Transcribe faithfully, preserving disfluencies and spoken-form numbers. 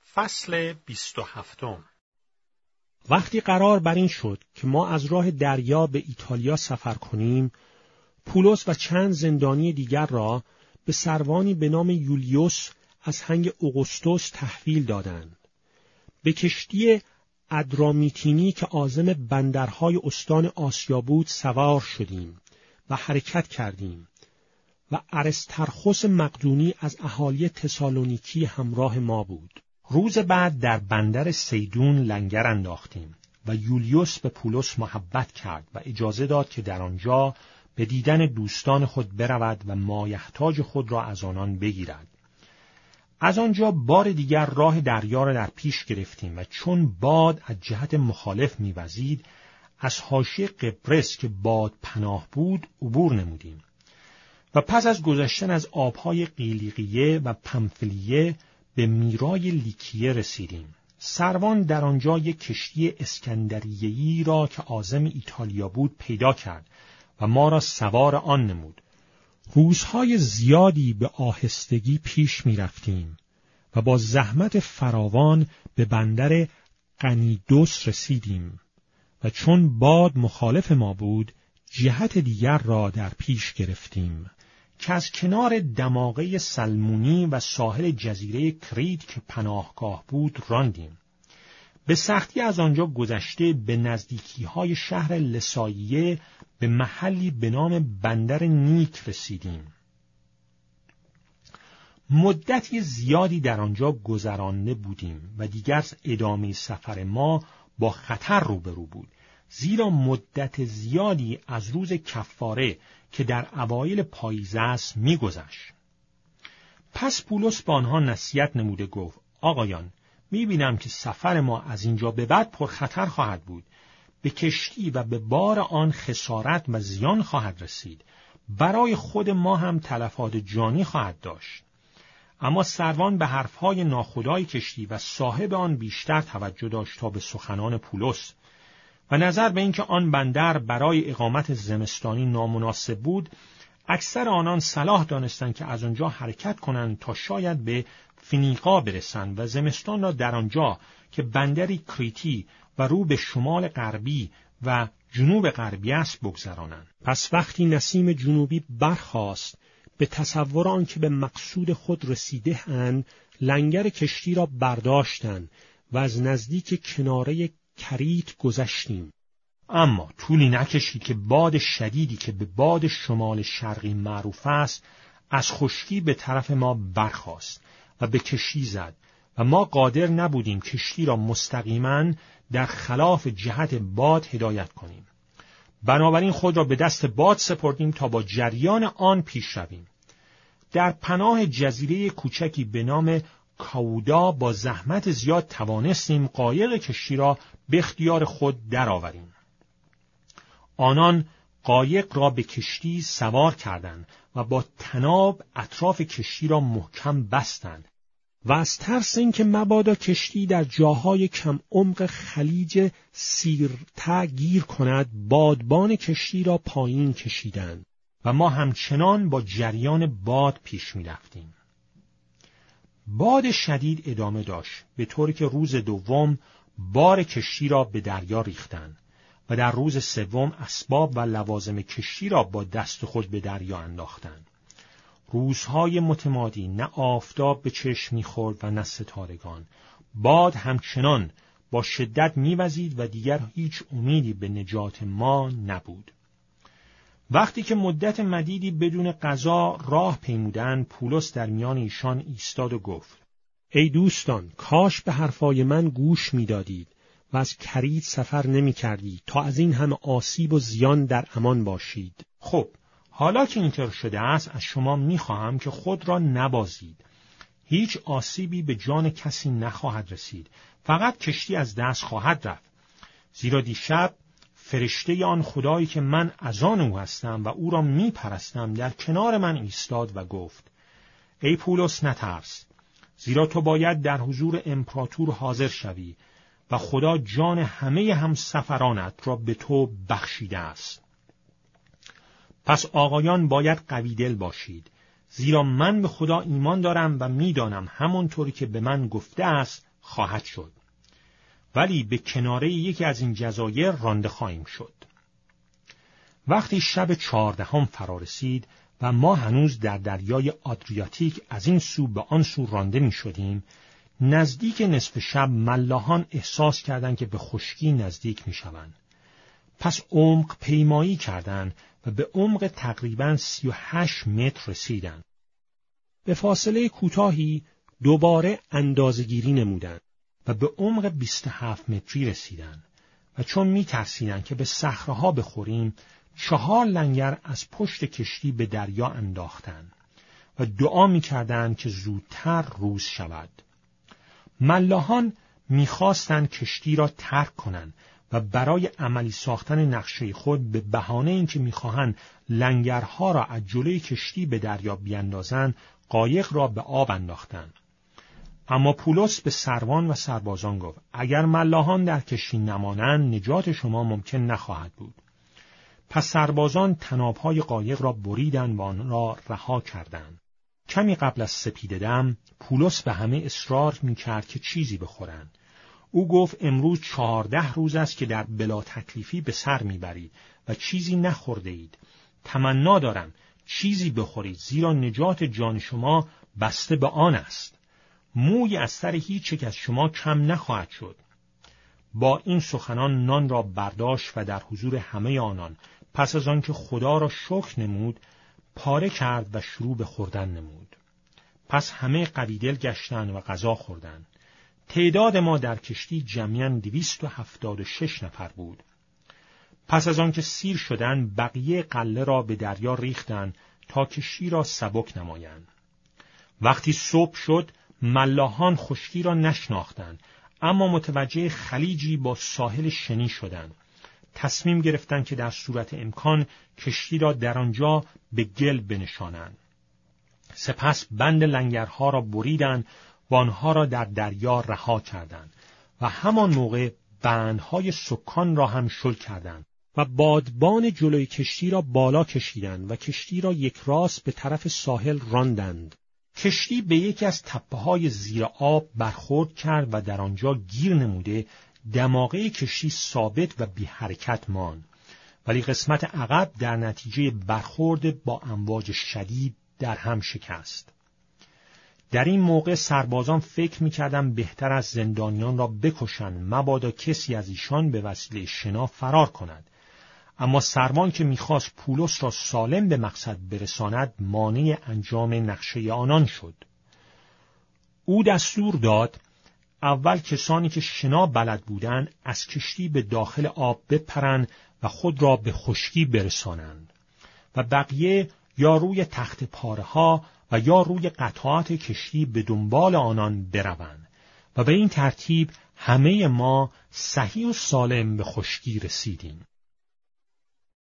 فصل بیست و هفتم. وقتی قرار بر این شد که ما از راه دریا به ایتالیا سفر کنیم، پولس و چند زندانی دیگر را به سروانی به نام یولیوس از هنگ اوگوستوس تحویل دادند. به کشتی ادرامیتینی که عازم بندرهای استان آسیا بود سوار شدیم و حرکت کردیم و ارسترخوس مقدونی از اهالی تسالونیکی همراه ما بود. روز بعد در بندر سیدون لنگر انداختیم و یولیوس به پولس محبت کرد و اجازه داد که در آنجا به دیدن دوستان خود برود و مایحتاج خود را از آنان بگیرد. از آنجا بار دیگر راه دریا را در پیش گرفتیم و چون باد از جهت مخالف می‌وزید، از حاشیه قبرس که باد پناه بود عبور نمودیم و پس از گذشتن از آبهای قیلیقیه و پمفلیه به میرای لیکیه رسیدیم. سروان در آنجا یک کشتی اسکندریه‌ای را که عازم ایتالیا بود پیدا کرد و ما را سوار آن نمود. روزهای زیادی به آهستگی پیش می رفتیم و با زحمت فراوان به بندر قنیدوس رسیدیم و چون باد مخالف ما بود جهت دیگر را در پیش گرفتیم که از کنار دماغه سلمونی و ساحل جزیره کریت که پناهگاه بود راندیم. به سختی از آنجا گذشته به نزدیکی‌های شهر لساییه به محلی به نام بندر نیک رسیدیم. مدتی زیادی در آنجا گذرانده بودیم و دیگر ادامه سفر ما با خطر روبرو بود، زیرا مدت زیادی از روز کفاره که در اوایل پاییز است می‌گذشت. پس پولس به آنها نصیحت نموده گفت: آقایان، می‌بینم که سفر ما از اینجا به بعد پرخطر خواهد بود. به کشتی و به بار آن خسارت و زیان خواهد رسید. برای خود ما هم تلفات جانی خواهد داشت. اما سروان به حرفهای ناخودآگاه کشتی و صاحب آن بیشتر توجه داشت تا به سخنان پولس و نظر به اینکه آن بندر برای اقامت زمستانی نامناسب بود، اکثر آنان صلاح دانستند که از آنجا حرکت کنند تا شاید به فینیقا برسند و زمستان را در آنجا که بندری کریتی و رو به شمال غربی و جنوب غربی است بگذرانند. پس وقتی نسیم جنوبی برخاست، به تصور آن که به مقصود خود رسیده اند، لنگر کشتی را برداشتند و از نزدیک کناره کریت گذشتیم. اما طولی نکشید که باد شدیدی که به باد شمال شرقی معروف است از خشکی به طرف ما برخاست و به کشتی زد و ما قادر نبودیم کشتی را مستقیما در خلاف جهت باد هدایت کنیم. بنابراین خود را به دست باد سپردیم تا با جریان آن پیش رویم. در پناه جزیره کوچکی به نام کاودا با زحمت زیاد توانستیم قایق کشتی را به اختیار خود درآوریم. آنان قایق را به کشتی سوار کردند و با طناب اطراف کشتی را محکم بستند و از ترس اینکه مبادا کشتی در جاهای کم عمق خلیج سیرته گیر کند، بادبان کشتی را پایین کشیدند و ما همچنان با جریان باد پیش می رفتیم. باد شدید ادامه داشت، به طوری که روز دوم بار کشتی را به دریا ریختند و در روز سوم اسباب و لوازم کشتی را با دست خود به دریا انداختند. روزهای متمادی، نه آفتاب به چشم می‌خورد و نه ستارگان. باد همچنان با شدت می‌وزید و دیگر هیچ امیدی به نجات ما نبود. وقتی که مدت مدیدی بدون غذا راه پیمودند، پولس در میان ایشان ایستاد و گفت: ای دوستان، کاش به حرفای من گوش می‌دادید و از کریت سفر نمی‌کردید تا از این همه آسیب و زیان در امان باشید. خب، حالا که اینطور شده است، از شما می‌خواهم که خود را نبازید. هیچ آسیبی به جان کسی نخواهد رسید، فقط کشتی از دست خواهد رفت. زیرا دیشب فرشته آن خدایی که من از آن او هستم و او را می‌پرستم در کنار من ایستاد و گفت: ای پولس، نترس، زیرا تو باید در حضور امپراتور حاضر شوی و خدا جان همه همسفرانت را به تو بخشیده است. پس آقایان باید قوی دل باشید، زیرا من به خدا ایمان دارم و میدانم همانطوری که به من گفته است خواهد شد، ولی به کناره یکی از این جزایر رانده خواهیم شد. وقتی شب چهاردهم فرا رسید و ما هنوز در دریای آدریاتیک از این سو به آن سو رانده می شدیم، نزدیک نصف شب ملاحان احساس کردند که به خشکی نزدیک می شوند. پس عمق پیمایی کردند و به عمق تقریباً سی و هشت متر رسیدند. به فاصله کوتاهی دوباره اندازه‌گیری نمودند و به عمق بیست و هفت متری رسیدند و چون می ترسیدند که به صخره‌ها بخوریم، چهار لنگر از پشت کشتی به دریا انداختند و دعا می کردند که زودتر روز شود. ملاحان می خواستند کشتی را ترک کنند و برای عملی ساختن نقشه خود به بهانه اینکه می خواهند لنگرها را از جلوی کشتی به دریا بیندازند، قایق را به آب انداختند. اما پولس به سروان و سربازان گفت: اگر ملاحان در کشتی نمانند، نجات شما ممکن نخواهد بود. پس سربازان طناب‌های قایق را بریدند و آن را رها کردند. کمی قبل از سپیده‌دم پولس به همه اصرار می‌کرد که چیزی بخورند. او گفت: امروز چهارده روز است که در بلا تکلیفی به سر می‌برید و چیزی نخورده اید. تمنا دارم چیزی بخورید، زیرا نجات جان شما بسته به آن است. موی از سر هیچ یک از شما کم نخواهد شد. با این سخنان نان را برداشت و در حضور همه آنان، پس از آن که خدا را شکر نمود، پاره کرد و شروع به خوردن نمود. پس همه قوی دل گشتند و غذا خوردند. تعداد ما در کشتی جمعاً دویست و هفتاد و شش نفر بود. پس از آن که سیر شدند، بقیه قله را به دریا ریختند تا کشتی را سبک نمایند. وقتی صبح شد، ملاحان خشکی را نشناختند، اما متوجه خلیجی با ساحل شنی شدند. تصمیم گرفتند که در صورت امکان کشتی را در آنجا به گل بنشانند. سپس بند لنگرها را بریدند و آنها را در دریا رها کردند و همان موقع بندهای سکان را هم شل کردند و بادبان جلوی کشتی را بالا کشیدند و کشتی را یک راست به طرف ساحل راندند. کشتی به یکی از تپه‌های زیر آب برخورد کرد و در آنجا گیر نموده دماغه کشتی ثابت و بی حرکت ماند، ولی قسمت عقب در نتیجه برخورد با امواج شدید در هم شکست. در این موقع سربازان فکر می‌کردند بهتر از زندانیان را بکشند، مبادا کسی از ایشان به وسیله شنا فرار کند. اما سروان که می‌خواست پولس را سالم به مقصد برساند، مانع انجام نقشه آنان شد. او دستور داد اول کسانی که شنا بلد بودند از کشتی به داخل آب بپرند و خود را به خشکی برسانند و بقیه یا روی تخت پاره ها و یا روی قطعات کشتی به دنبال آنان بروند و به این ترتیب همه ما صحیح و سالم به خشکی رسیدیم.